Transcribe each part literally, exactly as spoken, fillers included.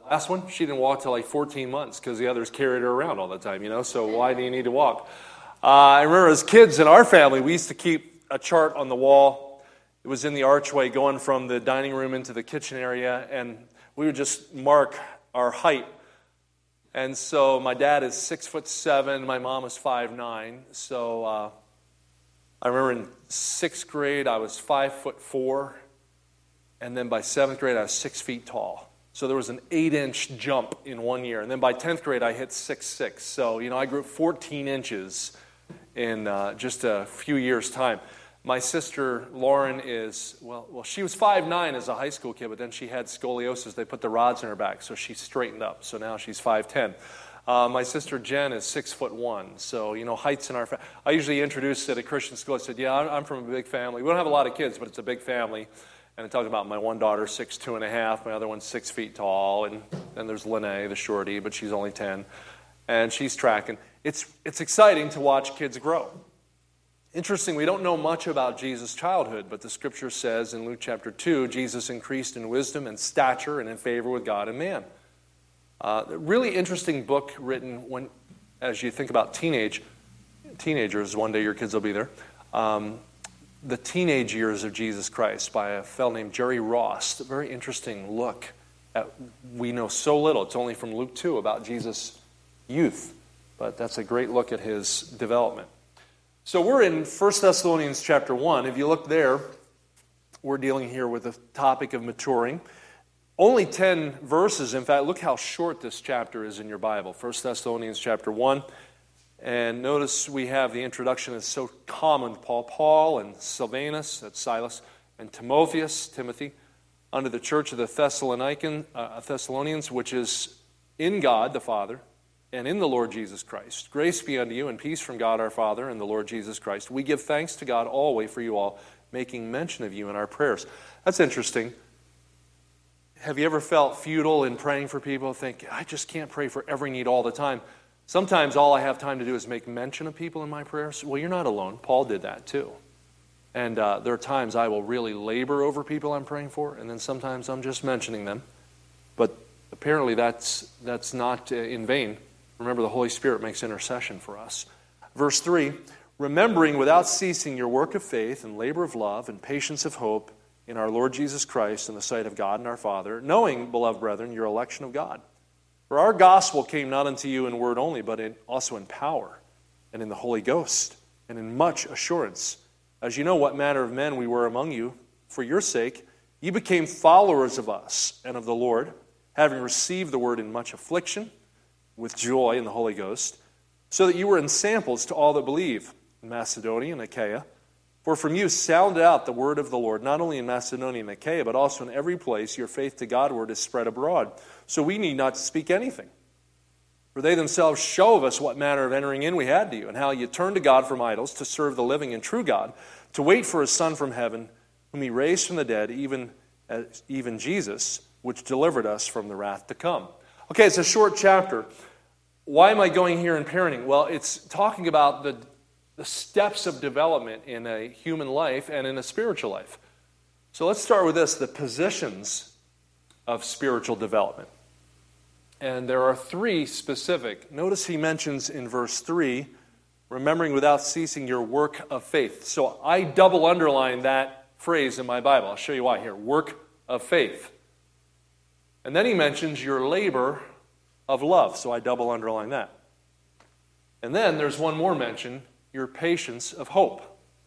last one, she didn't walk till like fourteen months because the others carried her around all the time, you know, so why do you need to walk? Uh, I remember as kids in our family, we used to keep a chart on the wall. It was in the archway going from the dining room into the kitchen area, and we would just mark our height. And so my dad is six foot seven, my mom is five nine. So uh, I remember in sixth grade I was five foot four, and then by seventh grade I was six feet tall. So there was an eight-inch jump in one year. And then by tenth grade, I hit six six. So, you know, I grew fourteen inches in uh, just a few years' time. My sister, Lauren, is, well, well, she was five nine as a high school kid, but then she had scoliosis. They put the rods in her back, so she straightened up. So now she's five ten. Uh, my sister, Jen, is six foot one. So, you know, heights in our family. I usually introduce at a Christian school, I said, yeah, I'm from a big family. We don't have a lot of kids, but it's a big family. And I talked about my one daughter, six two and a half. My other one's six feet tall. And then there's Lene, the shorty, but she's only ten. And she's tracking. It's it's exciting to watch kids grow. Interesting, we don't know much about Jesus' childhood, but the Scripture says in Luke chapter two, Jesus increased in wisdom and stature and in favor with God and man. Uh, a really interesting book written when, as you think about teenage teenagers. One day your kids will be there. Um, The Teenage Years of Jesus Christ by a fellow named Jerry Ross. A very interesting look at, we know so little, it's only from Luke two, about Jesus' youth. But that's a great look at his development. So we're in First Thessalonians chapter one. If you look there, we're dealing here with the topic of maturing. Only ten verses. In fact, look how short this chapter is in your Bible. First Thessalonians chapter one. And notice we have the introduction that's so common. Paul, Paul, and Silvanus, that's Silas, and Timotheus, Timothy, under the church of the Thessalonican, uh, Thessalonians, which is in God the Father, and in the Lord Jesus Christ. Grace be unto you, and peace from God our Father and the Lord Jesus Christ. We give thanks to God always for you all, making mention of you in our prayers. That's interesting. Have you ever felt futile in praying for people? Think, I just can't pray for every need all the time. Sometimes all I have time to do is make mention of people in my prayers. Well, you're not alone. Paul did that too. And uh, there are times I will really labor over people I'm praying for, and then sometimes I'm just mentioning them. But apparently that's that's not uh, in vain. Remember, the Holy Spirit makes intercession for us. Verse three, remembering without ceasing your work of faith and labor of love and patience of hope in our Lord Jesus Christ in the sight of God and our Father, knowing, beloved brethren, your election of God. For our gospel came not unto you in word only, but in, also in power, and in the Holy Ghost, and in much assurance. As you know what manner of men we were among you, for your sake, ye became followers of us and of the Lord, having received the word in much affliction, with joy in the Holy Ghost, so that you were ensamples to all that believe in Macedonia and Achaia. For from you sounded out the word of the Lord, not only in Macedonia and Achaia, but also in every place your faith to Godward is spread abroad. So we need not speak anything. For they themselves show of us what manner of entering in we had to you, and how you turned to God from idols to serve the living and true God, to wait for his Son from heaven, whom he raised from the dead, even, as, even Jesus, which delivered us from the wrath to come. Okay, it's a short chapter. Why am I going here in parenting? Well, it's talking about the the steps of development in a human life and in a spiritual life. So let's start with this, the positions of spiritual development. And there are three specific. Notice he mentions in verse three, remembering without ceasing your work of faith. So I double underline that phrase in my Bible. I'll show you why here. Work of faith. And then he mentions your labor of love. So I double underline that. And then there's one more mention, your patience of hope.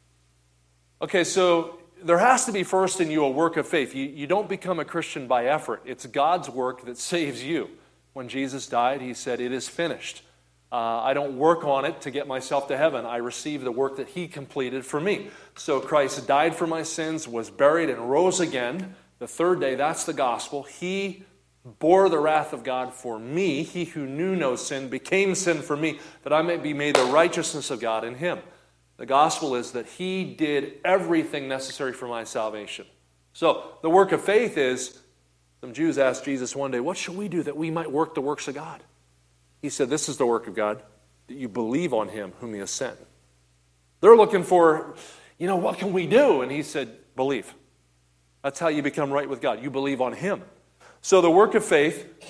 Okay, so there has to be first in you a work of faith. You, you don't become a Christian by effort. It's God's work that saves you. When Jesus died, he said, it is finished. Uh, I don't work on it to get myself to heaven. I receive the work that he completed for me. So Christ died for my sins, was buried, and rose again. The third day, that's the gospel. He bore the wrath of God for me. He who knew no sin became sin for me, that I may be made the righteousness of God in him. The gospel is that he did everything necessary for my salvation. So the work of faith is, some Jews asked Jesus one day, what shall we do that we might work the works of God? He said, this is the work of God, that you believe on him whom he has sent. They're looking for, you know, what can we do? And he said, believe. That's how you become right with God. You believe on him. So the work of faith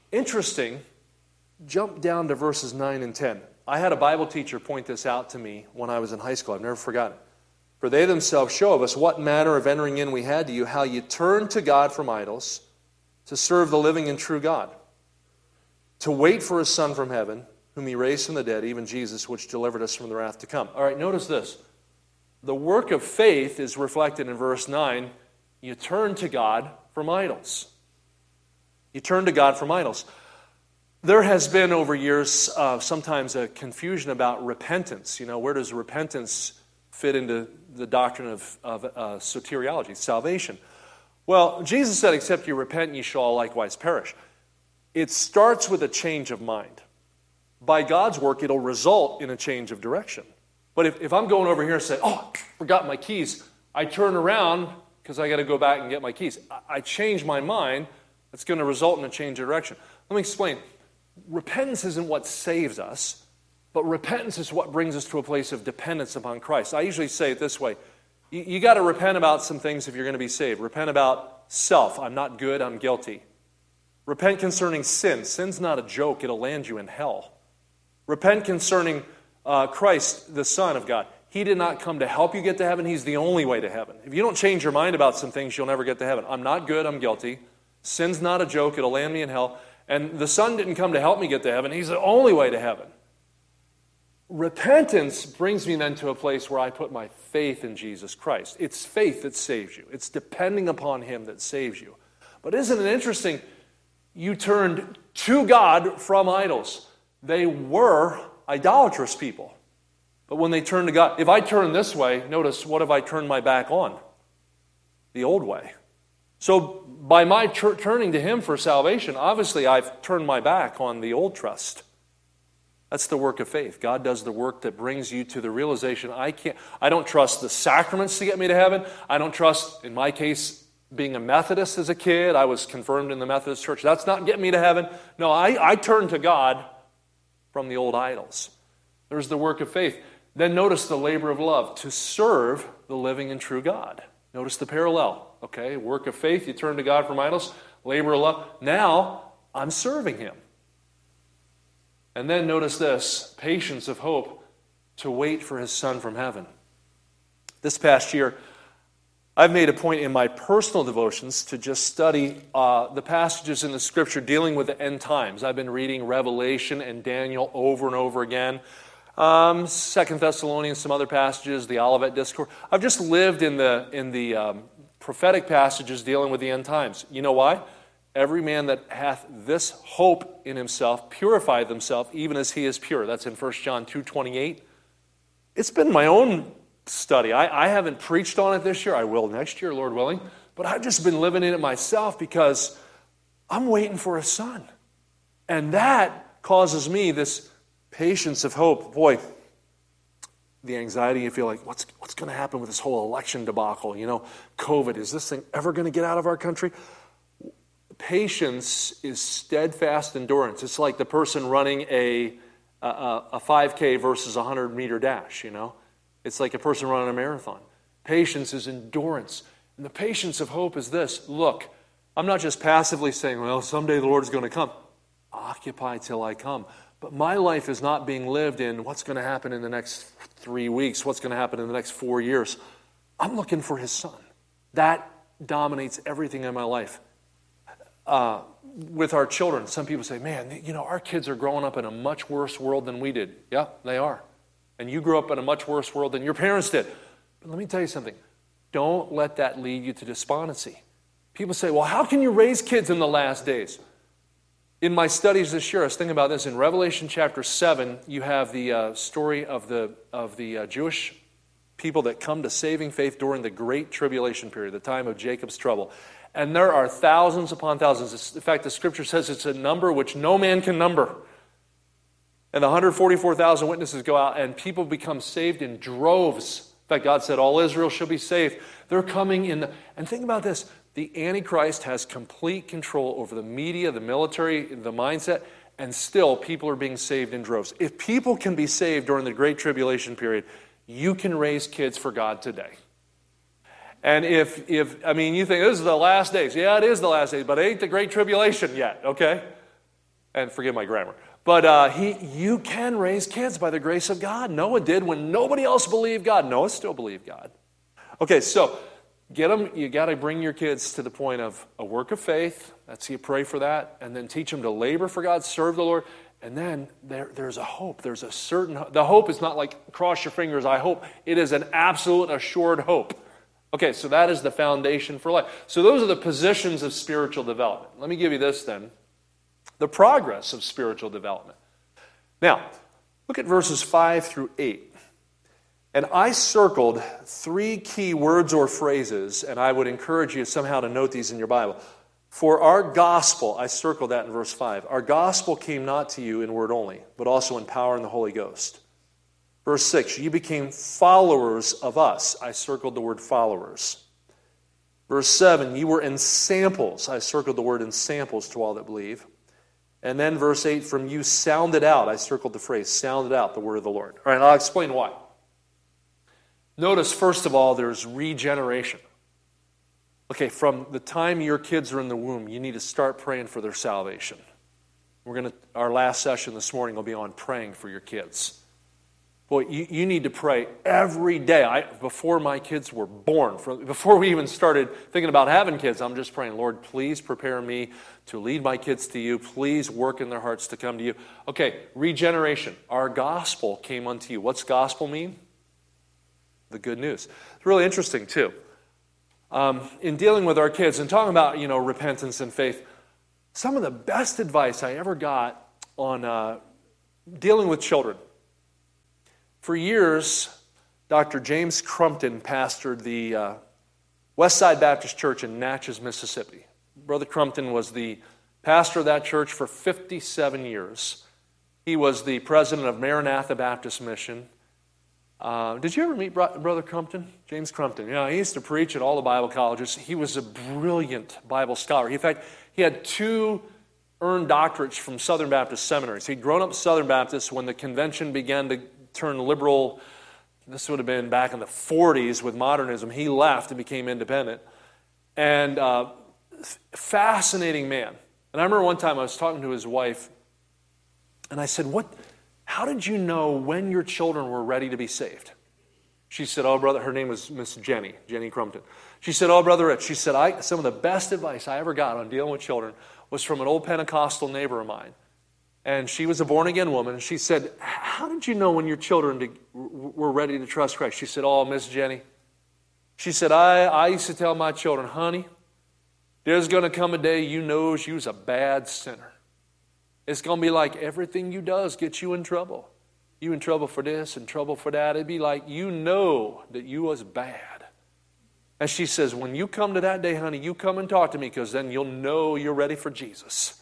Interesting, jump down to verses nine and ten. I had a Bible teacher point this out to me when I was in high school. I've never forgotten it. For they themselves show of us what manner of entering in we had to you, how you turned to God from idols to serve the living and true God, to wait for his Son from heaven, whom he raised from the dead, even Jesus, which delivered us from the wrath to come. All right, notice this. The work of faith is reflected in verse nine. You turn to God from idols. You turn to God from idols. There has been over years uh, sometimes a confusion about repentance. You know, where does repentance fit into the doctrine of, of uh, soteriology, salvation? Well, Jesus said, except you repent, and ye shall all likewise perish. It starts with a change of mind. By God's work, it'll result in a change of direction. But if, if I'm going over here and say, oh, forgot my keys, I turn around because I got to go back and get my keys. I, I change my mind, it's going to result in a change of direction. Let me explain. Repentance isn't what saves us, but repentance is what brings us to a place of dependence upon Christ. I usually say it this way. You, you got to repent about some things if you're going to be saved. Repent about self. I'm not good, I'm guilty. Repent concerning sin. Sin's not a joke. It'll land you in hell. Repent concerning uh, Christ, the Son of God. He did not come to help you get to heaven. He's the only way to heaven. If you don't change your mind about some things, you'll never get to heaven. I'm not good, I'm guilty. Sin's not a joke. It'll land me in hell. And the Son didn't come to help me get to heaven. He's the only way to heaven. Repentance brings me then to a place where I put my faith in Jesus Christ. It's faith that saves you. It's depending upon him that saves you. But isn't it interesting? You turned to God from idols. They were idolatrous people. But when they turned to God, if I turn this way, notice, what have I turned my back on? The old way. So by my tur- turning to him for salvation, obviously I've turned my back on the old trust. That's the work of faith. God does the work that brings you to the realization, I can't, I don't trust the sacraments to get me to heaven. I don't trust, in my case, being a Methodist as a kid. I was confirmed in the Methodist church. That's not getting me to heaven. No, I, I turn to God from the old idols. There's the work of faith. Then notice the labor of love, to serve the living and true God. Notice the parallel. Okay, work of faith, you turn to God from idols, labor of love. Now, I'm serving him. And then notice this, patience of hope, to wait for his Son from heaven. This past year, I've made a point in my personal devotions to just study uh, the passages in the Scripture dealing with the end times. I've been reading Revelation and Daniel over and over again. Um, Second Thessalonians, some other passages, the Olivet Discourse. I've just lived in the in the um, prophetic passages dealing with the end times. You know why? Every man that hath this hope in himself purifieth himself, even as he is pure. That's in First John two twenty-eight. It's been my own study. I, I haven't preached on it this year. I will next year, Lord willing. But I've just been living in it myself because I'm waiting for a Son. And that causes me this patience of hope. Boy, the anxiety, you feel like, what's what's going to happen with this whole election debacle? You know, COVID, is this thing ever going to get out of our country? Patience is steadfast endurance. It's like the person running a, a, a five K versus a hundred meter dash, you know. It's like a person running a marathon. Patience is endurance. And the patience of hope is this. Look, I'm not just passively saying, well, someday the Lord's going to come. Occupy till I come. But my life is not being lived in what's going to happen in the next three weeks, what's going to happen in the next four years. I'm looking for his Son. That dominates everything in my life. Uh, with our children, some people say, man, you know, our kids are growing up in a much worse world than we did. Yeah, they are. And you grew up in a much worse world than your parents did. But let me tell you something. Don't let that lead you to despondency. People say, well, how can you raise kids in the last days? In my studies this year, I was thinking about this. In Revelation chapter seven, you have the uh, story of the, of the uh, Jewish people that come to saving faith during the Great Tribulation period, the time of Jacob's trouble. And there are thousands upon thousands. In fact, the Scripture says it's a number which no man can number. And the one hundred forty-four thousand witnesses go out, and people become saved in droves. In fact, God said, all Israel shall be saved. They're coming in. The, and think about this. The Antichrist has complete control over the media, the military, the mindset, and still people are being saved in droves. If people can be saved during the Great Tribulation period, you can raise kids for God today. And if, if I mean, you think this is the last days. Yeah, it is the last days, but it ain't the Great Tribulation yet, okay? And forgive my grammar. But uh, he, you can raise kids by the grace of God. Noah did when nobody else believed God. Noah still believed God. Okay, so get them. You got to bring your kids to the point of a work of faith. That's you pray for that, and then teach them to labor for God, serve the Lord, and then there, there's a hope. There's a certain. The hope is not like cross your fingers. I hope it is an absolute, assured hope. Okay, so that is the foundation for life. So those are the positions of spiritual development. Let me give you this then. The progress of spiritual development. Now, look at verses five through eight. And I circled three key words or phrases, and I would encourage you somehow to note these in your Bible. For our gospel, I circled that in verse five, our gospel came not to you in word only, but also in power in the Holy Ghost. Verse six, you became followers of us. I circled the word followers. Verse seven, you were in samples. I circled the word in samples to all that believe. And then verse eight, from you sounded out. I circled the phrase, sounded out the word of the Lord. All right, I'll explain why. Notice, first of all, there's regeneration. Okay, from the time your kids are in the womb, you need to start praying for their salvation. We're going to, our last session this morning will be on praying for your kids. Boy, you, you need to pray every day. I, before my kids were born, from, before we even started thinking about having kids, I'm just praying, Lord, please prepare me to lead my kids to you. Please work in their hearts to come to you. Okay, regeneration. Our gospel came unto you. What's gospel mean? The good news. It's really interesting, too. Um, in dealing with our kids and talking about, you know, repentance and faith, some of the best advice I ever got on uh, dealing with children. For years, Doctor James Crumpton pastored the uh, Westside Baptist Church in Natchez, Mississippi. Brother Crumpton was the pastor of that church for fifty-seven years. He was the president of Maranatha Baptist Mission. Uh, did you ever meet Bro- Brother Crumpton? James Crumpton. You know, he used to preach at all the Bible colleges. He was a brilliant Bible scholar. In fact, he had two earned doctorates from Southern Baptist seminaries. He'd grown up Southern Baptist when the convention began to turn liberal. This would have been back in the forties with modernism. He left and became independent. And uh, fascinating man. And I remember one time I was talking to his wife, and I said, "What? How did you know when your children were ready to be saved?" She said, "Oh, brother," her name was Miss Jenny, Jenny Crumpton. She said, "Oh, Brother Rich," she said, I, some of the best advice I ever got on dealing with children was from an old Pentecostal neighbor of mine. And she was a born-again woman. And she said, "How did you know when your children to, were ready to trust Christ?" She said, "Oh, Miss Jenny." She said, I, I used to tell my children, honey, there's going to come a day you knows you's a bad sinner. It's going to be like everything you does gets you in trouble. You in trouble for this and trouble for that. It'd be like you know that you was bad. And she says, when you come to that day, honey, you come and talk to me because then you'll know you're ready for Jesus.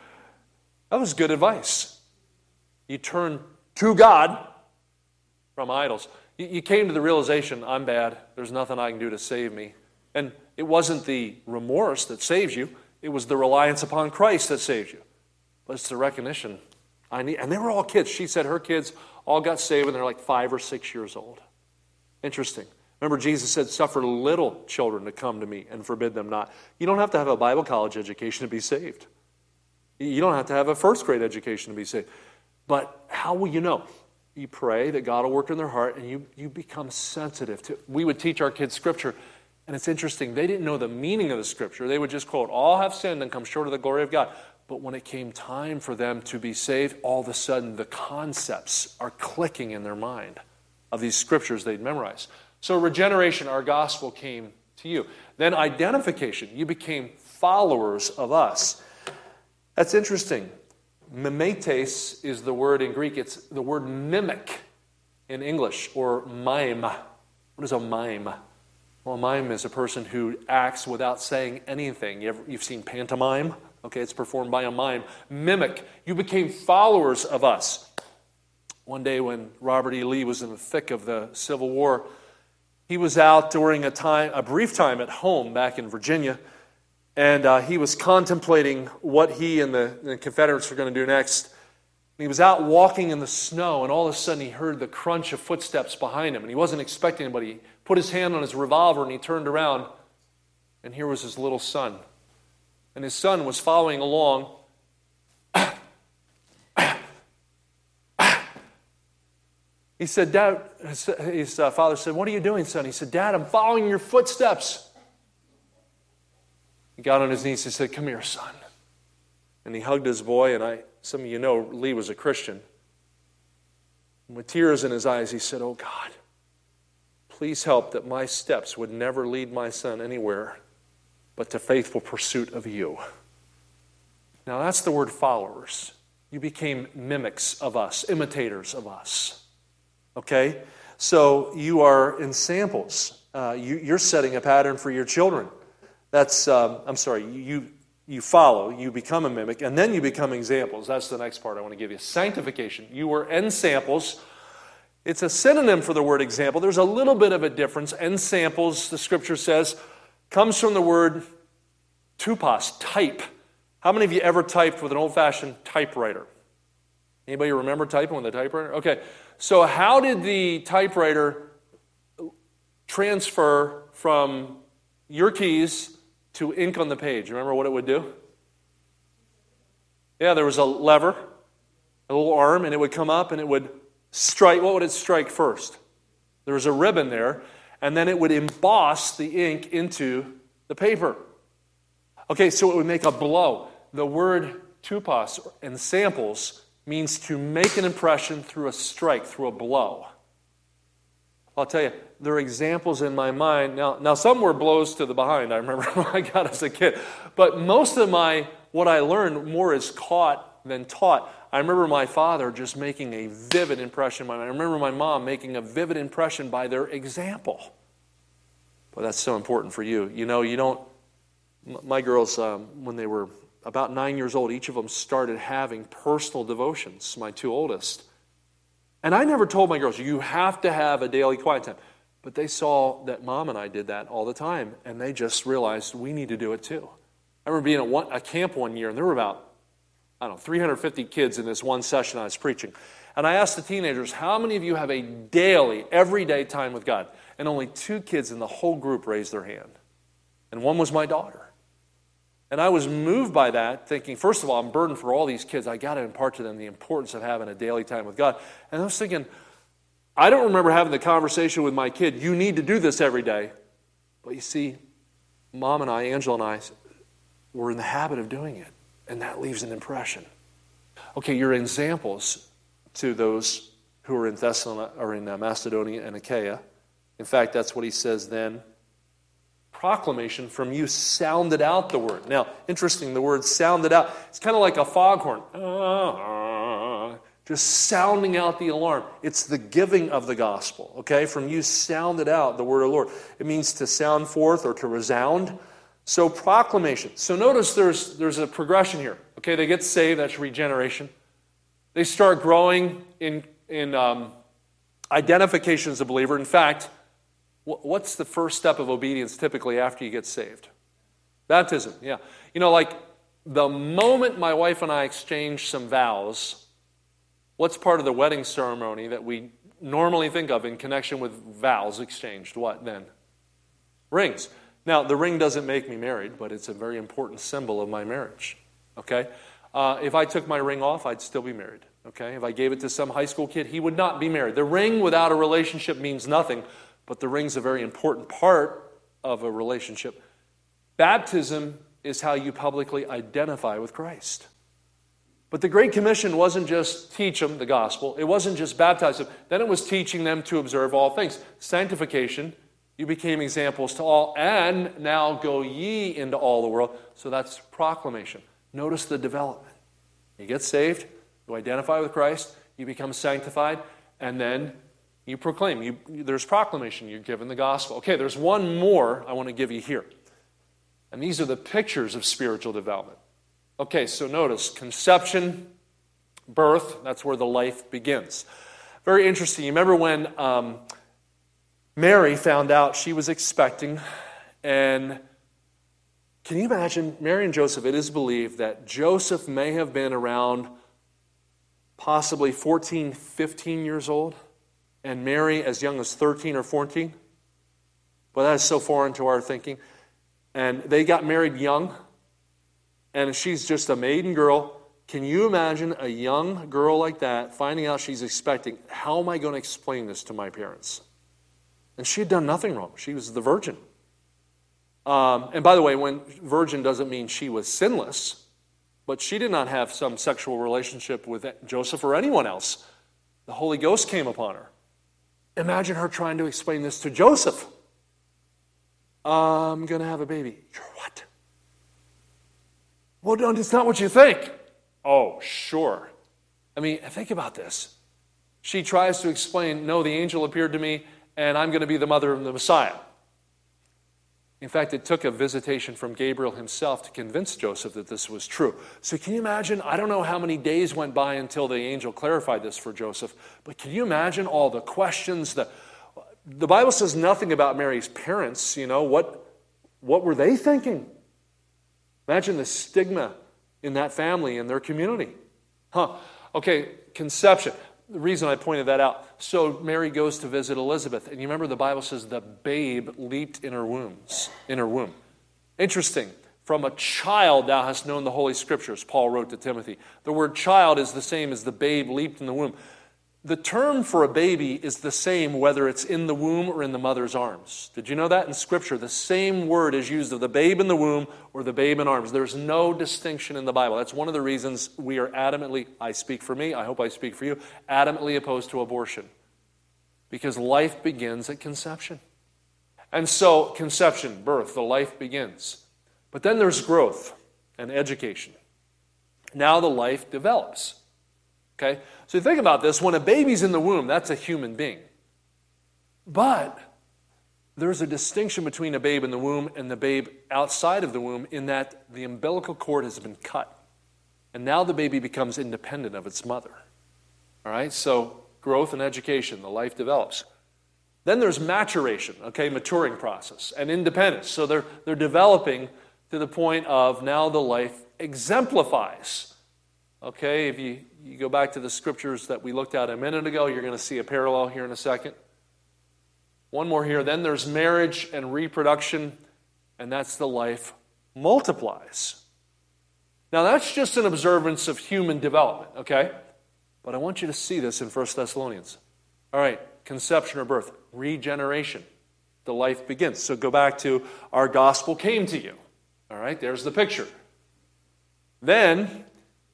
That was good advice. You turn to God from idols. You, you came to the realization, I'm bad. There's nothing I can do to save me. And it wasn't the remorse that saves you. It was the reliance upon Christ that saves you. But it's the recognition. I need, and they were all kids. She said her kids all got saved when they're like five or six years old. Interesting. Remember, Jesus said, suffer little children to come to me and forbid them not. You don't have to have a Bible college education to be saved. You don't have to have a first grade education to be saved. But how will you know? You pray that God will work in their heart and you, you become sensitive to. We would teach our kids Scripture, and it's interesting. They didn't know the meaning of the Scripture. They would just quote, all have sinned and come short of the glory of God. But when it came time for them to be saved, all of a sudden the concepts are clicking in their mind of these Scriptures they'd memorized. So regeneration, our gospel came to you. Then identification, you became followers of us. That's interesting. Mimetes is the word in Greek. It's the word mimic in English, or mime. What is a mime? Well, a mime is a person who acts without saying anything. You ever, you've seen pantomime? Okay, it's performed by a mime. Mimic. You became followers of us. One day when Robert E. Lee was in the thick of the Civil War, he was out during a time, a brief time at home back in Virginia, and uh, he was contemplating what he and the, the Confederates were going to do next. He was out walking in the snow, and all of a sudden he heard the crunch of footsteps behind him, and he wasn't expecting anybody. He put his hand on his revolver, and he turned around, and here was his little son. And his son was following along, He said, Dad, his uh, father said, what are you doing, son? He said, Dad, I'm following your footsteps. He got on his knees and said, come here, son. And he hugged his boy, and I, some of you know Lee was a Christian. And with tears in his eyes, he said, oh God, please help that my steps would never lead my son anywhere but to faithful pursuit of you. Now that's the word followers. You became mimics of us, imitators of us. Okay? So you are in samples. Uh, you, you're setting a pattern for your children. That's, um, I'm sorry, you, you follow, you become a mimic, and then you become examples. That's the next part I want to give you. Sanctification. You were ensamples. It's a synonym for the word example. There's a little bit of a difference. Ensamples, the scripture says, comes from the word tupos, type. How many of you ever typed with an old-fashioned typewriter? Anybody remember typing with a typewriter? Okay, so how did the typewriter transfer from your keys to ink on the page? Remember what it would do? Yeah, there was a lever, a little arm, and it would come up and it would strike. What would it strike first? There was a ribbon there, and then it would emboss the ink into the paper. Okay, so it would make a blow. The word tupos and samples means to make an impression through a strike, through a blow. I'll tell you, there are examples in my mind. Now, now some were blows to the behind, I remember when I got as a kid. But most of my, what I learned more is caught than taught. I remember my father just making a vivid impression. I remember my mom making a vivid impression by their example. Well, that's so important for you. You know, you don't, my girls, um, when they were about nine years old, each of them started having personal devotions, my two oldest. And I never told my girls, you have to have a daily quiet time. But they saw that Mom and I did that all the time, and they just realized we need to do it too. I remember being at one, a camp one year, and there were about, I don't know, three hundred fifty kids in this one session I was preaching. And I asked the teenagers, how many of you have a daily, everyday time with God? And only two kids in the whole group raised their hand. And one was my daughter. And I was moved by that, thinking, first of all, I'm burdened for all these kids. I got to impart to them the importance of having a daily time with God. And I was thinking, I don't remember having the conversation with my kid, you need to do this every day. But you see, Mom and I, Angela and I, were in the habit of doing it. And that leaves an impression. Okay, you're examples to those who are in Thessalonica, or in Macedonia and Achaia. In fact, that's what he says then. Proclamation from you sounded out the word. Now, interesting, the word sounded out. It's kind of like a foghorn. Uh, just sounding out the alarm. It's the giving of the gospel, okay? From you sounded out the word of the Lord. It means to sound forth or to resound. So proclamation. So notice there's, there's a progression here. Okay, they get saved, that's regeneration. They start growing in, in um, identification as a believer. In fact, what's the first step of obedience typically after you get saved? Baptism, yeah. You know, like the moment my wife and I exchanged some vows, what's part of the wedding ceremony that we normally think of in connection with vows exchanged? What then? Rings. Now, the ring doesn't make me married, but it's a very important symbol of my marriage, okay? Uh, if I took my ring off, I'd still be married, okay? If I gave it to some high school kid, he would not be married. The ring without a relationship means nothing. But the ring's a very important part of a relationship. Baptism is how you publicly identify with Christ. But the Great Commission wasn't just teach them the gospel. It wasn't just baptize them. Then it was teaching them to observe all things. Sanctification, you became examples to all, and now go ye into all the world. So that's proclamation. Notice the development. You get saved, you identify with Christ, you become sanctified, and then you proclaim. You, there's proclamation. You're given the gospel. Okay, there's one more I want to give you here. And these are the pictures of spiritual development. Okay, so notice conception, birth, that's where the life begins. Very interesting. You remember when um, Mary found out she was expecting, and can you imagine Mary and Joseph? It is believed that Joseph may have been around possibly fourteen, fifteen years old. And Mary as young as thirteen or fourteen. Well, that is so foreign to our thinking. And they got married young. And she's just a maiden girl Can you imagine a young girl like that finding out she's expecting, how am I going to explain this to my parents? And she had done nothing wrong. She was the virgin. Um, and by the way, when virgin doesn't mean she was sinless, but she did not have some sexual relationship with Joseph or anyone else. The Holy Ghost came upon her. Imagine her trying to explain this to Joseph. I'm going to have a baby. You're what? Well, no, it's not what you think. Oh, sure. I mean, think about this. She tries to explain, no, the angel appeared to me, and I'm going to be the mother of the Messiah. In fact, it took a visitation from Gabriel himself to convince Joseph that this was true. So can you imagine? I don't know how many days went by until the angel clarified this for Joseph, but can you imagine all the questions? The, the Bible says nothing about Mary's parents. You know, what, what were they thinking? Imagine the stigma in that family and their community. Huh. Okay, conception. The reason I pointed that out. So Mary goes to visit Elizabeth, and you remember the Bible says the babe leaped in her wombs, in her womb. Interesting. From a child thou hast known the Holy Scriptures, Paul wrote to Timothy. The word child is the same as the babe leaped in the womb. The term for a baby is the same whether it's in the womb or in the mother's arms. Did you know that in Scripture? The same word is used of the babe in the womb or the babe in arms. There's no distinction in the Bible. That's one of the reasons we are adamantly, I speak for me, I hope I speak for you, adamantly opposed to abortion. Because life begins at conception. And so, conception, birth, the life begins. But then there's growth and education. Now the life develops. Okay? So you think about this, when a baby's in the womb, that's a human being. But there's a distinction between a babe in the womb and the babe outside of the womb in that the umbilical cord has been cut. And now the baby becomes independent of its mother. All right? So growth and education, the life develops. Then there's maturation, okay, maturing process, and independence. So they're, they're developing to the point of now the life exemplifies. Okay, if you, you go back to the scriptures that we looked at a minute ago, you're going to see a parallel here in a second. One more here. Then there's marriage and reproduction, and that's the life multiplies. Now, that's just an observance of human development, okay? But I want you to see this in First Thessalonians. All right, conception or birth, regeneration. The life begins. So go back to our gospel came to you. All right, there's the picture. Then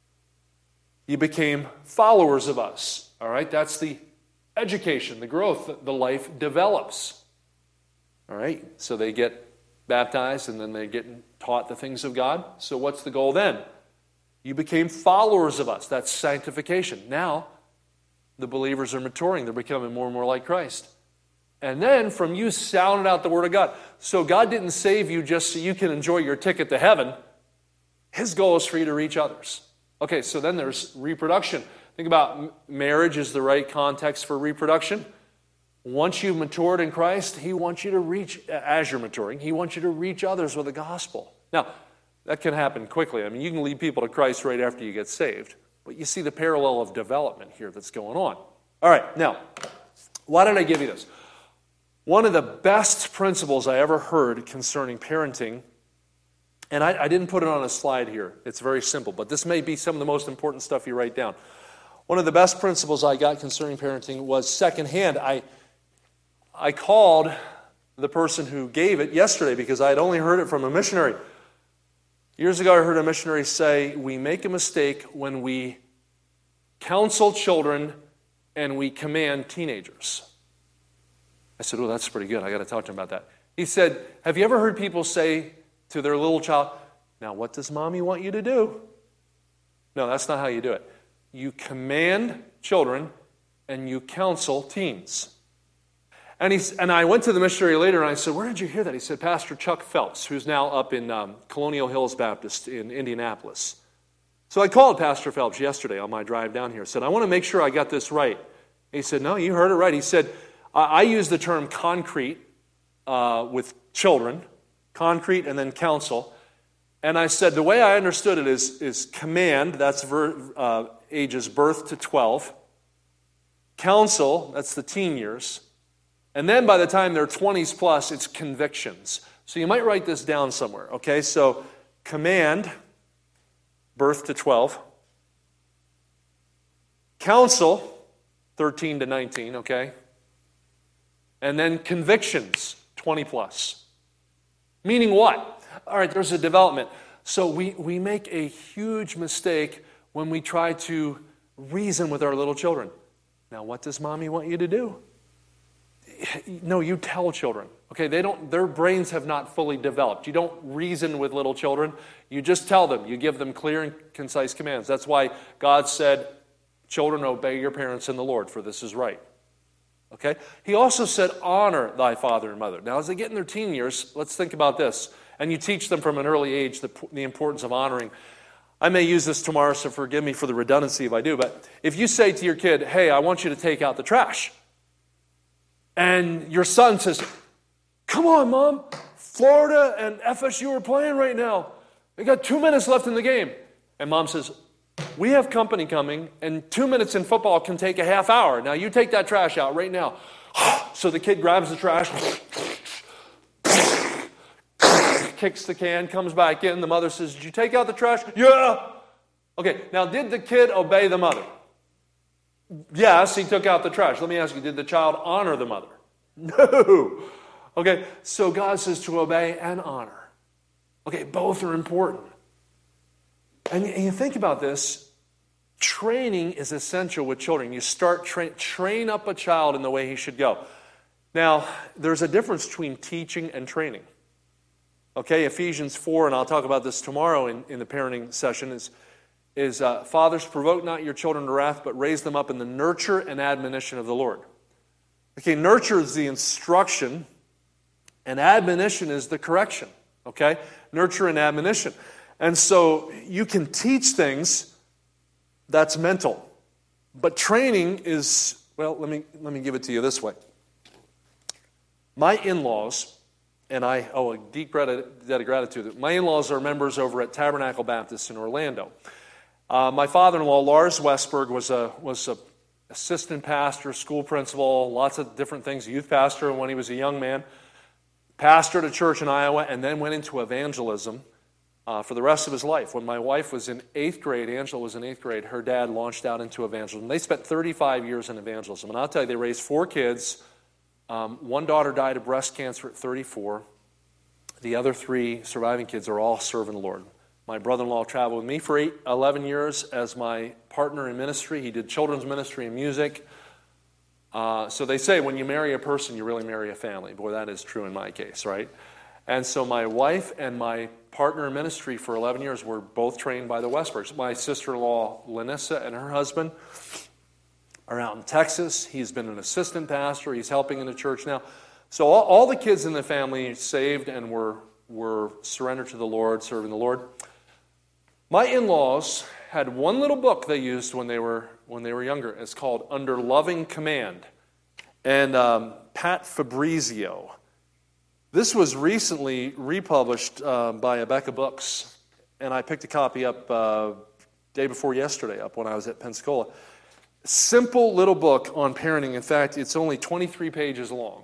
you became followers of us. All right, that's the education, the growth, the life develops. All right, so they get baptized and then they get taught the things of God. So what's the goal then? You became followers of us. That's sanctification. Now, the believers are maturing. They're becoming more and more like Christ. And then from you sounded out the Word of God. So God didn't save you just so you can enjoy your ticket to heaven. His goal is for you to reach others. Okay, so then there's reproduction. Think about marriage is the right context for reproduction. Once you've matured in Christ, He wants you to reach, as you're maturing, He wants you to reach others with the gospel. Now, that can happen quickly. I mean, you can lead people to Christ right after you get saved. But you see the parallel of development here that's going on. All right, now, why did I give you this? One of the best principles I ever heard concerning parenting, and I, I didn't put it on a slide here. It's very simple, but this may be some of the most important stuff you write down. One of the best principles I got concerning parenting was secondhand. I, I called the person who gave it yesterday because I had only heard it from a missionary. Years ago, I heard a missionary say, we make a mistake when we counsel children and we command teenagers. I said, oh, that's pretty good. I got to talk to him about that. He said, have you ever heard people say to their little child, now what does mommy want you to do? No, that's not how you do it. You command children and you counsel teens. And, he's, and I went to the missionary later and I said, where did you hear that? He said, Pastor Chuck Phelps, who's now up in um, Colonial Hills Baptist in Indianapolis. So I called Pastor Phelps yesterday on my drive down here. I said, I want to make sure I got this right. He said, no, you heard it right. He said, I, I use the term concrete uh, with children, concrete and then counsel. And I said, the way I understood it is, is command, that's ver, uh, ages birth to twelve. Counsel, that's the teen years. And then by the time they're twenties plus, it's convictions. So you might write this down somewhere, okay? So command, birth to twelve. Counsel, thirteen to nineteen, okay? And then convictions, twenty plus. Meaning what? All right, there's a development. So we, we make a huge mistake when we try to reason with our little children. Now, what does mommy want you to do? No, you tell children. Okay, they don't, their brains have not fully developed. You don't reason with little children. You just tell them. You give them clear and concise commands. That's why God said, children, obey your parents in the Lord, for this is right. Okay? He also said, honor thy father and mother. Now, as they get in their teen years, let's think about this. And you teach them from an early age the, the importance of honoring. I may use this tomorrow, so forgive me for the redundancy if I do, but if you say to your kid, hey, I want you to take out the trash, and your son says, come on, Mom, Florida and F S U are playing right now. They got two minutes left in the game. And Mom says, we have company coming, and two minutes in football can take a half hour. Now, you take that trash out right now. So the kid grabs the trash, kicks the can, comes back in. The mother says, did you take out the trash? Yeah. Okay, now did the kid obey the mother? Yes, he took out the trash. Let me ask you, did the child honor the mother? No. Okay, so God says to obey and honor. Okay, both are important. And you think about this, training is essential with children. You start, tra- train up a child in the way he should go. Now, there's a difference between teaching and training. Okay, Ephesians four, and I'll talk about this tomorrow in, in the parenting session, is, is uh, fathers, provoke not your children to wrath, but raise them up in the nurture and admonition of the Lord. Okay, nurture is the instruction, and admonition is the correction. Okay, nurture and admonition. And so you can teach things that's mental, but training is, well, let me let me give it to you this way. My in-laws, and I owe a deep debt of gratitude. My in-laws are members over at Tabernacle Baptist in Orlando. Uh, my father-in-law, Lars Westberg, was a was a assistant pastor, school principal, lots of different things, youth pastor when he was a young man, pastored a church in Iowa, and then went into evangelism uh, for the rest of his life. When my wife was in eighth grade, Angela was in eighth grade, her dad launched out into evangelism. They spent thirty-five years in evangelism, and I'll tell you, they raised four kids. Um, one daughter died of breast cancer at thirty-four. The other three surviving kids are all serving the Lord. My brother-in-law traveled with me for eight, eleven years as my partner in ministry. He did children's ministry and music. Uh, so they say when you marry a person, you really marry a family. Boy, that is true in my case, right? And so my wife and my partner in ministry for eleven years were both trained by the Westbergs. My sister-in-law, Lanissa, and her husband are out in Texas. He's been an assistant pastor. He's helping in the church now. So all, all the kids in the family saved and were, were surrendered to the Lord, serving the Lord. My in-laws had one little book they used when they were when they were younger. It's called Under Loving Command. And um, Pat Fabrizio. This was recently republished uh, by Abeka Books. And I picked a copy up uh, day before yesterday, up when I was at Pensacola. Simple little book on parenting. In fact, it's only twenty-three pages long.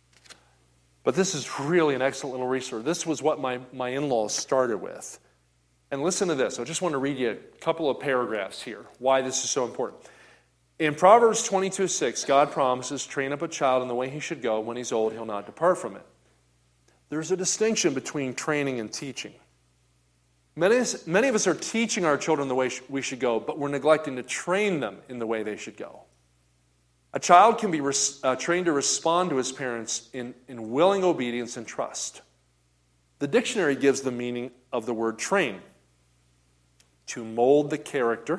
But this is really an excellent little resource. This was what my, my in-laws started with. And listen to this. I just want to read you a couple of paragraphs here, why this is so important. In Proverbs twenty-two six, God promises, train up a child in the way he should go. When he's old, he'll not depart from it. There's a distinction between training and teaching. Many, many of us are teaching our children the way we should go, but we're neglecting to train them in the way they should go. A child can be res, uh, trained to respond to his parents in, in willing obedience and trust. The dictionary gives the meaning of the word train: to mold the character,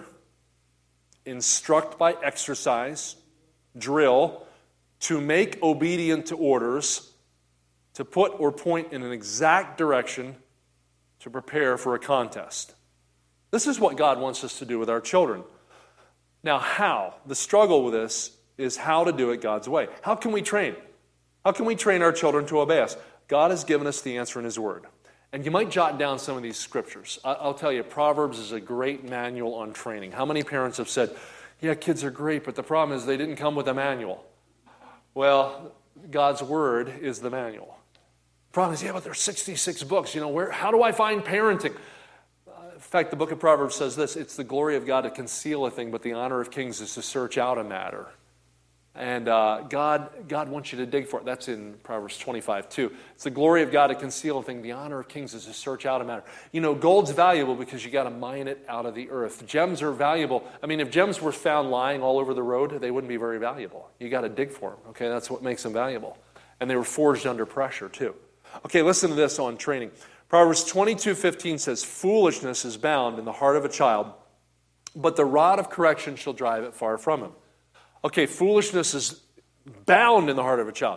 instruct by exercise, drill, to make obedient to orders, to put or point in an exact direction, to prepare for a contest. This is what God wants us to do with our children. Now, how? The struggle with this is how to do it God's way. How can we train? How can we train our children to obey us? God has given us the answer in His Word. And you might jot down some of these scriptures. I'll tell you, Proverbs is a great manual on training. How many parents have said, yeah, kids are great, but the problem is they didn't come with a manual? Well, God's Word is the manual. The problem is, yeah, but there's sixty-six books. You know, where? How do I find parenting? Uh, fact, the book of Proverbs says this, it's the glory of God to conceal a thing, but the honor of kings is to search out a matter. And uh, God, God wants you to dig for it. That's in Proverbs twenty-five, two. It's the glory of God to conceal a thing. The honor of kings is to search out a matter. You know, gold's valuable because you got to mine it out of the earth. Gems are valuable. I mean, if gems were found lying all over the road, they wouldn't be very valuable. You got to dig for them. Okay, that's what makes them valuable. And they were forged under pressure, too. Okay, listen to this on training. Proverbs twenty-two, fifteen says, foolishness is bound in the heart of a child, but the rod of correction shall drive it far from him. Okay, foolishness is bound in the heart of a child.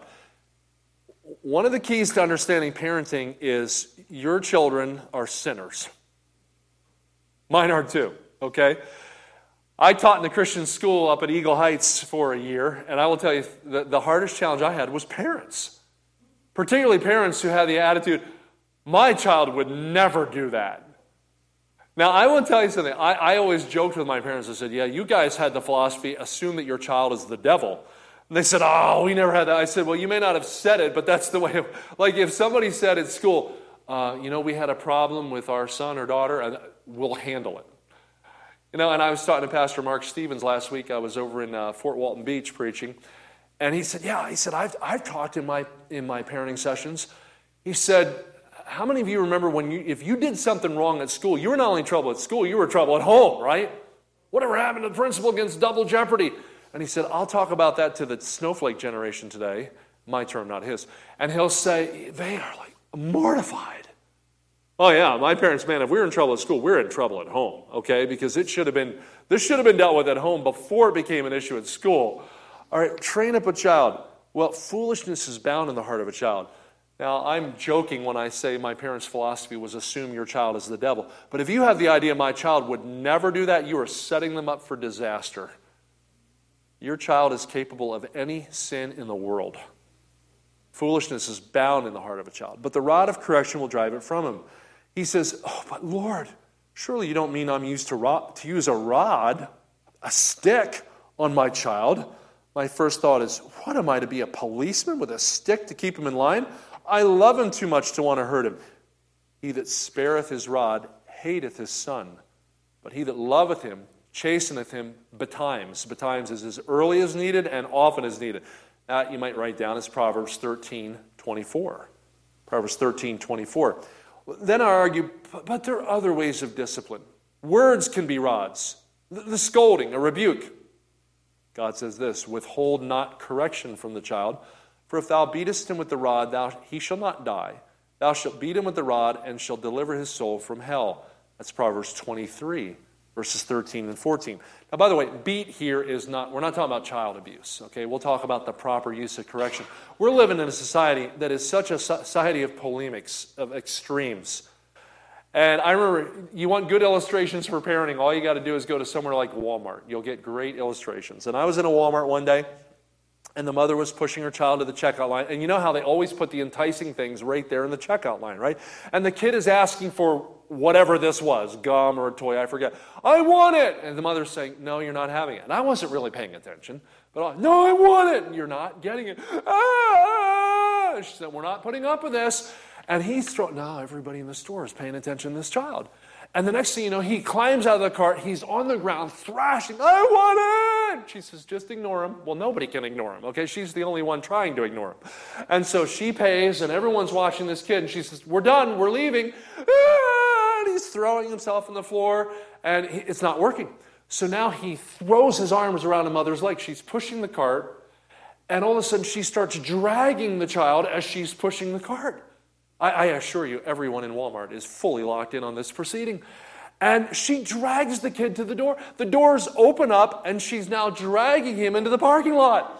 One of the keys to understanding parenting is your children are sinners. Mine are too, okay? I taught in a Christian school up at Eagle Heights for a year, and I will tell you, the, the hardest challenge I had was parents. Particularly parents who had the attitude, my child would never do that. Now, I will tell you something. I, I always joked with my parents. I said, yeah, you guys had the philosophy, assume that your child is the devil. And they said, oh, we never had that. I said, well, you may not have said it, but that's the way of, like if somebody said at school, uh, you know, we had a problem with our son or daughter, and we'll handle it. You know, and I was talking to Pastor Mark Stevens last week. I was over in uh, Fort Walton Beach preaching. And he said, yeah, he said, I've, I've talked in my, in my parenting sessions. He said, how many of you remember when you, if you did something wrong at school, you were not only in trouble at school, you were in trouble at home, right? Whatever happened to the principal against double jeopardy? And he said, I'll talk about that to the snowflake generation today. My term, not his. And he'll say, they are like mortified. Oh yeah, my parents, man, if we were in trouble at school, we're in trouble at home, okay? Because it should have been, this should have been dealt with at home before it became an issue at school. All right, train up a child. Well, foolishness is bound in the heart of a child. Now, I'm joking when I say my parents' philosophy was assume your child is the devil. But if you have the idea my child would never do that, you are setting them up for disaster. Your child is capable of any sin in the world. Foolishness is bound in the heart of a child. But the rod of correction will drive it from him. He says, oh, but Lord, surely you don't mean I'm used to, rod, to use a rod, a stick on my child. My first thought is, what am I to be, a policeman with a stick to keep him in line? I love him too much to want to hurt him. He that spareth his rod hateth his son, but he that loveth him chasteneth him betimes. Betimes is as early as needed and often as needed. That you might write down as Proverbs thirteen twenty-four. Proverbs thirteen twenty-four. Then I argue, but there are other ways of discipline. Words can be rods. The scolding, a rebuke. God says this, withhold not correction from the child, for if thou beatest him with the rod, thou, he shall not die. Thou shalt beat him with the rod, and shall deliver his soul from hell. That's Proverbs twenty-three, verses thirteen and fourteen. Now, by the way, beat here is not, we're not talking about child abuse, okay? We'll talk about the proper use of correction. We're living in a society that is such a society of polemics, of extremes. And I remember, you want good illustrations for parenting, all you got to do is go to somewhere like Walmart. You'll get great illustrations. And I was in a Walmart one day, and the mother was pushing her child to the checkout line. And you know how they always put the enticing things right there in the checkout line, right? And the kid is asking for whatever this was, gum or a toy, I forget. I want it! And the mother's saying, no, you're not having it. And I wasn't really paying attention. But, I, no, I want it! And you're not getting it. Ah! And she said, we're not putting up with this. And he's throwing, no, everybody in the store is paying attention to this child. And the next thing you know, he climbs out of the cart. He's on the ground thrashing. I want it! She says, just ignore him. Well, nobody can ignore him, okay? She's the only one trying to ignore him. And so she pays, and everyone's watching this kid. And she says, we're done. We're leaving. Ah! And he's throwing himself on the floor, and he, it's not working. So now he throws his arms around the mother's leg. She's pushing the cart, and all of a sudden she starts dragging the child as she's pushing the cart. I, I assure you, everyone in Walmart is fully locked in on this proceeding. And she drags the kid to the door. The doors open up, and she's now dragging him into the parking lot.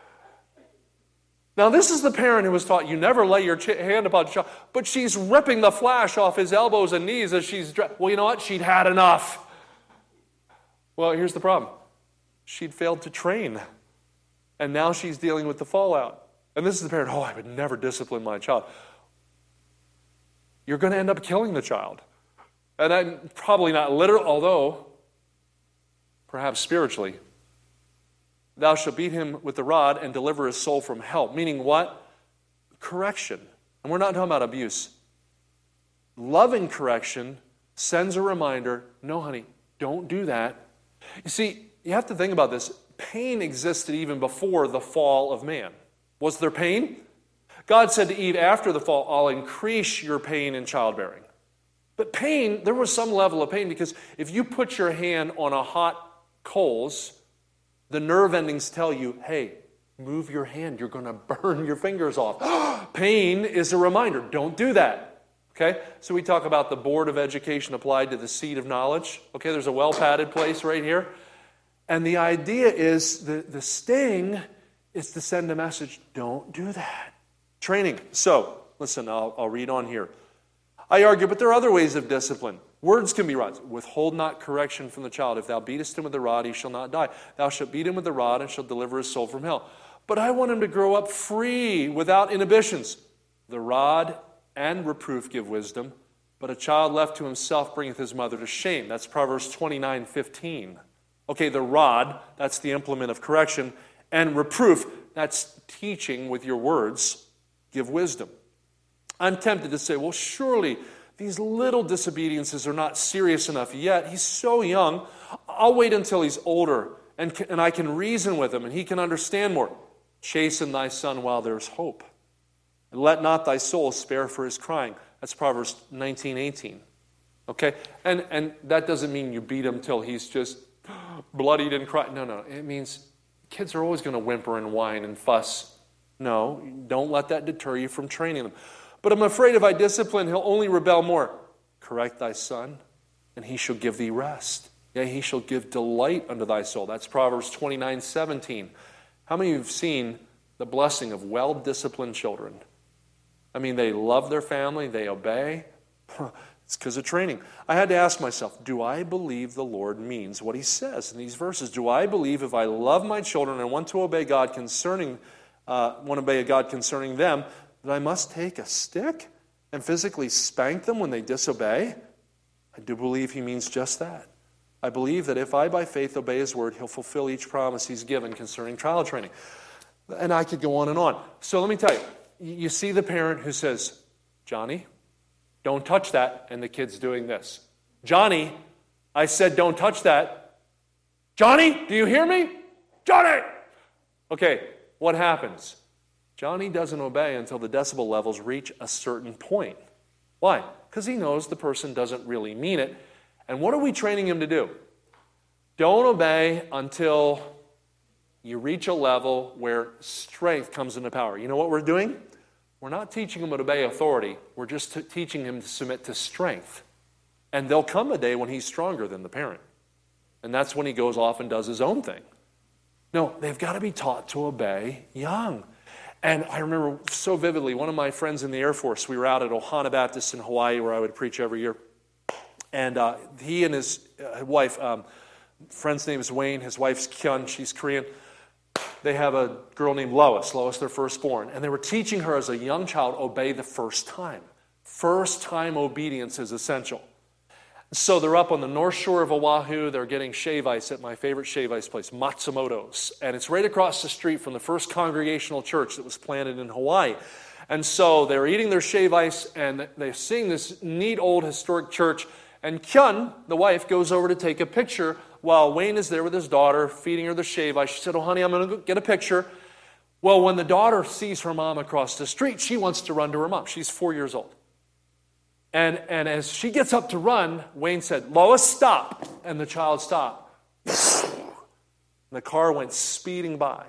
Now, this is the parent who was taught, you never lay your ch- hand upon the child. But she's ripping the flash off his elbows and knees as she's... Dra- well, you know what? She'd had enough. Well, here's the problem. She'd failed to train. And now she's dealing with the fallout. And this is the parent, oh, I would never discipline my child. You're going to end up killing the child. And I'm probably not literal, although perhaps spiritually. Thou shalt beat him with the rod and deliver his soul from hell. Meaning what? Correction. And we're not talking about abuse. Loving correction sends a reminder, no, honey, don't do that. You see, you have to think about this. Pain existed even before the fall of man. Was there pain? God said to Eve after the fall, I'll increase your pain in childbearing. But pain, there was some level of pain because if you put your hand on a hot coals, the nerve endings tell you, hey, move your hand, you're going to burn your fingers off. Pain is a reminder, don't do that. Okay, so we talk about the board of education applied to the seat of knowledge. Okay, there's a well-padded place right here. And the idea is, the, the sting is to send a message, don't do that. Training. So, listen, I'll, I'll read on here. I argue, but there are other ways of discipline. Words can be rods. Withhold not correction from the child. If thou beatest him with the rod, he shall not die. Thou shalt beat him with the rod and shalt deliver his soul from hell. But I want him to grow up free, without inhibitions. The rod and reproof give wisdom, but a child left to himself bringeth his mother to shame. That's Proverbs twenty-nine fifteen. Okay, the rod, that's the implement of correction, and reproof, that's teaching with your words, give wisdom. I'm tempted to say, well, surely these little disobediences are not serious enough yet. He's so young. I'll wait until he's older, and, and I can reason with him, and he can understand more. Chasten thy son while there's hope. And let not thy soul spare for his crying. That's Proverbs nineteen eighteen. Okay? And, and that doesn't mean you beat him till he's just bloodied and crying. No, no. It means kids are always going to whimper and whine and fuss. No, don't let that deter you from training them. But I'm afraid if I discipline, he'll only rebel more. Correct thy son, and he shall give thee rest. Yea, he shall give delight unto thy soul. That's Proverbs twenty-nine seventeen. How many of you have seen the blessing of well-disciplined children? I mean, they love their family, they obey. It's because of training. I had to ask myself, do I believe the Lord means what he says in these verses? Do I believe if I love my children and want to obey God concerning, uh, want to obey God concerning them, that I must take a stick and physically spank them when they disobey? I do believe he means just that. I believe that if I by faith obey his word, he'll fulfill each promise he's given concerning trial training. And I could go on and on. So let me tell you, you see the parent who says, Johnny, don't touch that, and the kid's doing this. Johnny, I said don't touch that. Johnny, do you hear me? Johnny! Okay, what happens? Johnny doesn't obey until the decibel levels reach a certain point. Why? Because he knows the person doesn't really mean it. And what are we training him to do? Don't obey until you reach a level where strength comes into power. You know what we're doing? We're not teaching him to obey authority. We're just t- teaching him to submit to strength. And there'll come a day when he's stronger than the parent. And that's when he goes off and does his own thing. No, they've got to be taught to obey young. And I remember so vividly, one of my friends in the Air Force, we were out at Ohana Baptist in Hawaii where I would preach every year. And uh, he and his uh, wife, um, friend's name is Wayne, his wife's Kyun, she's Korean. They have a girl named Lois, Lois their firstborn. And they were teaching her as a young child, obey the first time. First time obedience is essential. So they're up on the north shore of Oahu. They're getting shave ice at my favorite shave ice place, Matsumoto's. And it's right across the street from the first Congregational church that was planted in Hawaii. And so they're eating their shave ice, and they're seeing this neat old historic church. And Kyun, the wife, goes over to take a picture while Wayne is there with his daughter, feeding her the shave ice. She said, oh, honey, I'm going to get a picture. Well, when the daughter sees her mom across the street, she wants to run to her mom. She's four years old. And, and as she gets up to run, Wayne said, Lois, stop. And the child stopped. And the car went speeding by.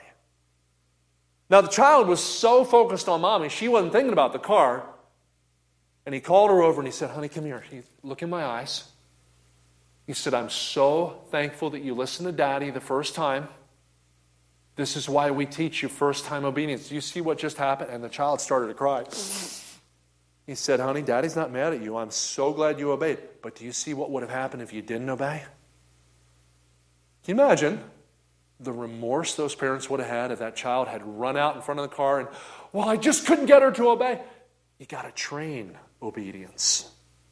Now, the child was so focused on mommy, she wasn't thinking about the car. And he called her over and he said, honey, come here. He, look in my eyes. He said, I'm so thankful that you listened to Daddy the first time. This is why we teach you first-time obedience. Do you see what just happened? And the child started to cry. He said, honey, Daddy's not mad at you. I'm so glad you obeyed. But do you see what would have happened if you didn't obey? Can you imagine the remorse those parents would have had if that child had run out in front of the car and, well, I just couldn't get her to obey. You got to train obedience.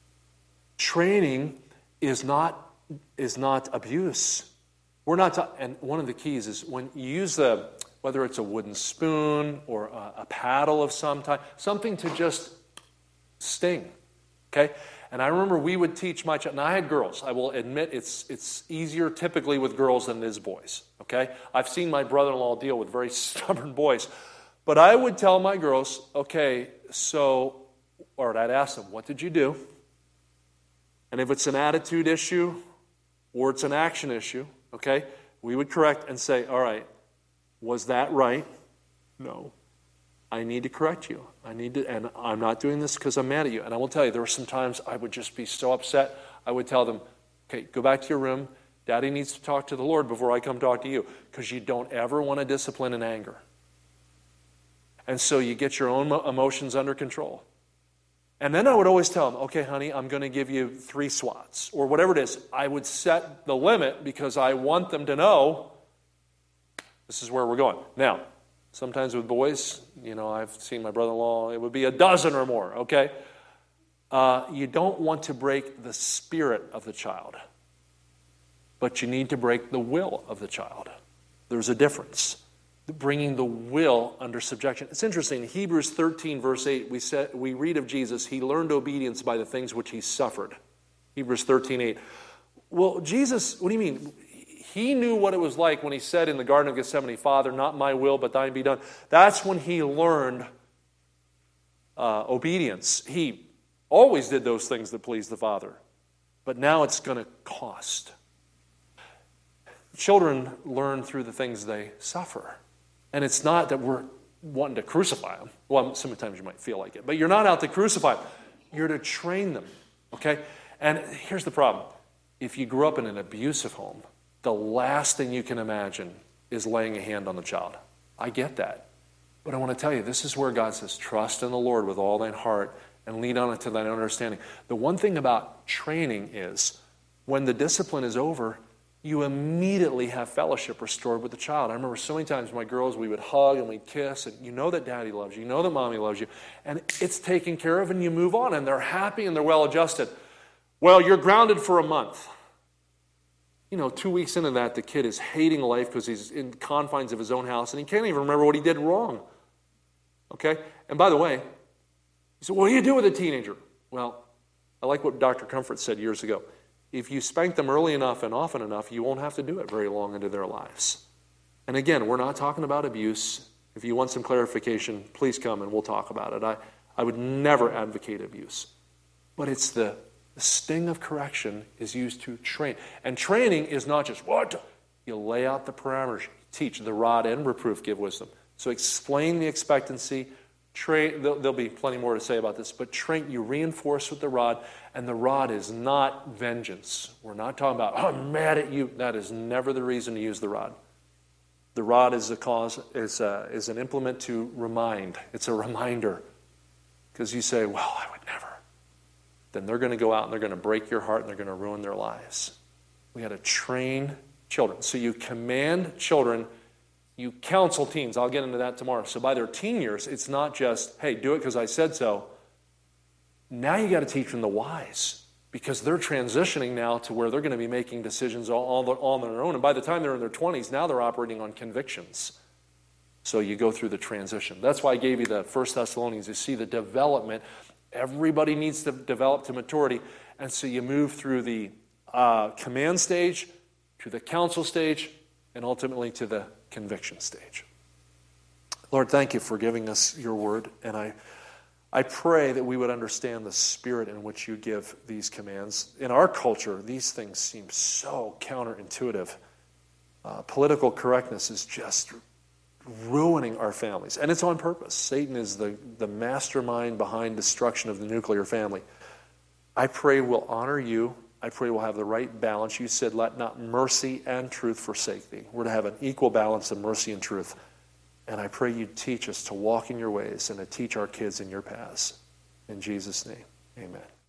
Training is not, is not abuse. We're not, ta- and one of the keys is when you use the, whether it's a wooden spoon or a, a paddle of some type, something to just sting, okay? And I remember we would teach my child, and I had girls. I will admit it's it's easier typically with girls than it is boys, okay? I've seen my brother-in-law deal with very stubborn boys. But I would tell my girls, okay, so, or I'd ask them, what did you do? And if it's an attitude issue or it's an action issue, okay, we would correct and say, all right, was that right? No. I need to correct you. I need to, and I'm not doing this because I'm mad at you. And I will tell you, there were some times I would just be so upset. I would tell them, okay, go back to your room. Daddy needs to talk to the Lord before I come talk to you, because you don't ever want to discipline in anger. And so you get your own emotions under control. And then I would always tell them, okay, honey, I'm going to give you three swats, or whatever it is. I would set the limit because I want them to know this is where we're going. Now, sometimes with boys, you know, I've seen my brother-in-law, it would be a dozen or more, okay? Uh, you don't want to break the spirit of the child, but you need to break the will of the child. There's a difference. Bringing the will under subjection. It's interesting. In Hebrews thirteen, verse eight, we said we read of Jesus, he learned obedience by the things which he suffered. Hebrews thirteen, eight. Well, Jesus, what do you mean? He knew what it was like when he said in the Garden of Gethsemane, Father, not my will, but thine be done. That's when he learned uh, obedience. He always did those things that pleased the Father. But now it's going to cost. Children learn through the things they suffer. And it's not that we're wanting to crucify them. Well, sometimes you might feel like it. But you're not out to crucify them. You're to train them. Okay? And here's the problem. If you grew up in an abusive home, the last thing you can imagine is laying a hand on the child. I get that. But I want to tell you, this is where God says, trust in the Lord with all thine heart and lean on it to thine understanding. The one thing about training is when the discipline is over, you immediately have fellowship restored with the child. I remember so many times my girls, we would hug and we'd kiss, and you know that daddy loves you, you know that mommy loves you, and it's taken care of, and you move on, and they're happy and they're well adjusted. Well, you're grounded for a month. You know, two weeks into that, the kid is hating life because he's in confines of his own house, and he can't even remember what he did wrong. Okay? And by the way, you say, what do you do with a teenager? Well, I like what Doctor Comfort said years ago. If you spank them early enough and often enough, you won't have to do it very long into their lives. And again, we're not talking about abuse. If you want some clarification, please come and we'll talk about it. I, I would never advocate abuse. But it's the, the sting of correction is used to train. And training is not just, what? You lay out the parameters. You teach. The rod and reproof give wisdom. So explain the expectancy. Train, there'll be plenty more to say about this, but train, you reinforce with the rod, and the rod is not vengeance. We're not talking about, oh, I'm mad at you. That is never the reason to use the rod. The rod is a cause, is a, is an implement to remind. It's a reminder. Because you say, well, I would never. Then they're going to go out and they're going to break your heart and they're going to ruin their lives. We got to train children. So you command children. You counsel teens. I'll get into that tomorrow. So by their teen years, it's not just, hey, do it because I said so. Now you got to teach them the whys, because they're transitioning now to where they're going to be making decisions all, all, all on their own. And by the time they're in their twenties, now they're operating on convictions. So you go through the transition. That's why I gave you the First Thessalonians. You see the development. Everybody needs to develop to maturity. And so you move through the uh, command stage, to the counsel stage, and ultimately to the conviction stage. Lord, thank you for giving us your word, and I I pray that we would understand the spirit in which you give these commands. In our culture, these things seem so counterintuitive. Uh, political correctness is just ruining our families, and it's on purpose. Satan is the, the mastermind behind destruction of the nuclear family. I pray we'll honor you. I pray we'll have the right balance. You said, let not mercy and truth forsake thee. We're to have an equal balance of mercy and truth. And I pray you teach us to walk in your ways and to teach our kids in your paths. In Jesus' name, amen.